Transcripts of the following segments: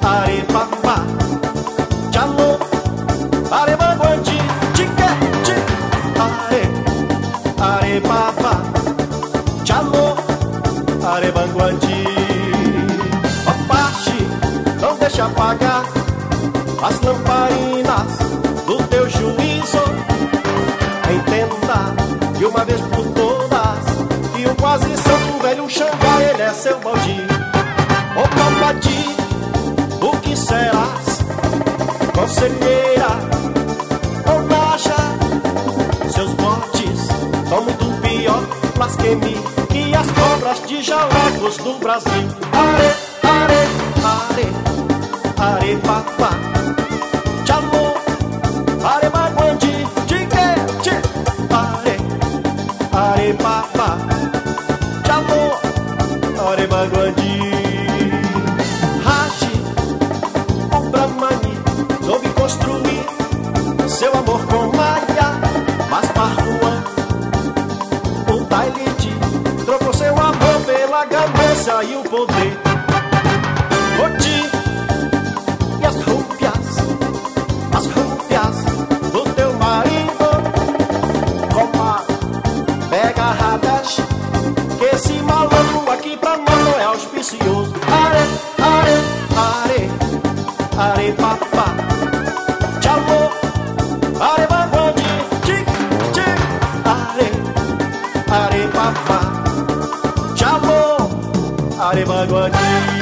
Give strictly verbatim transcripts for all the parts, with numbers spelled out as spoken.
are papá, chalo, are baguandi, tica, tica, are, are papá, chalo, are baguandi. Papachi, não deixa apagar as lamparinas do teu juízo. Entenda de uma vez por todas que o quase santo velho Xangá, ele é seu balde. Ô papati, o que serás? Conselheira, ou naja, seus botes são muito pior, lasque-me, que as cobras de jalecos do Brasil. Are, are, are, are papá, tchalô, are baguandi, tique, tique, are, are papá, tchalô, are baguandi. Rache, o Brahmani soube construir seu amor com Maia, mas Parruan, o Tailite, trocou seu amor pela ganância e o poder. Oti, e as rúpias, as rúpias do teu marido, coma, pega a Radesh, que esse malandro aqui pra nós não é auspicioso. Are, are, are, are papá, tchalô, are baguandi, tic, tic, are, are papá, tchalô, are baguandi.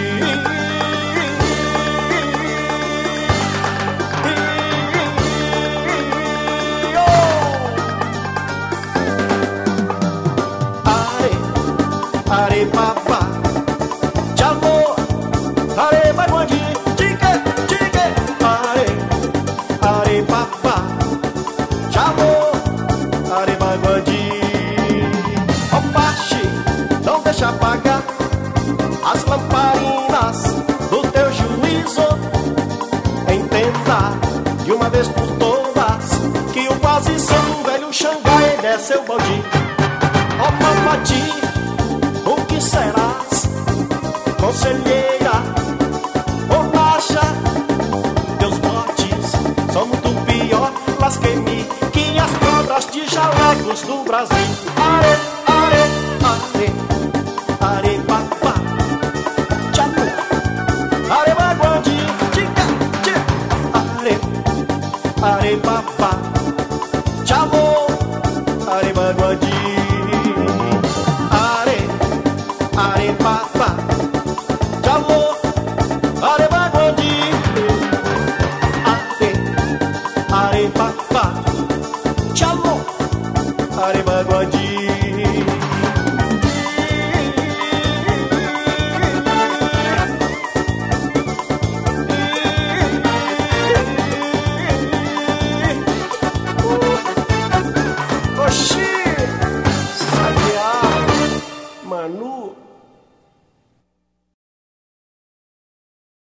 Are papá, tchalô, are baguandi, tique, tique, are, are papá, tchalô, are baguandi. Opache, não deixa apagar as lamparinas do teu juízo. Entenda de uma vez por todas que o quase santo velho Xangá, ele é seu balde. Ó papati, o que serás? Conselheira, ou naja, teus botes são muito pior, lasque-me, que as cobras de jalecos do Brasil. Are, are, are, are papá, tchalô, are baguandi, tica, tica, are, are papá, tchalô, are baguandi. Are papá, tchalô, are baguandi, are, are papá, tchalô, are baguandi.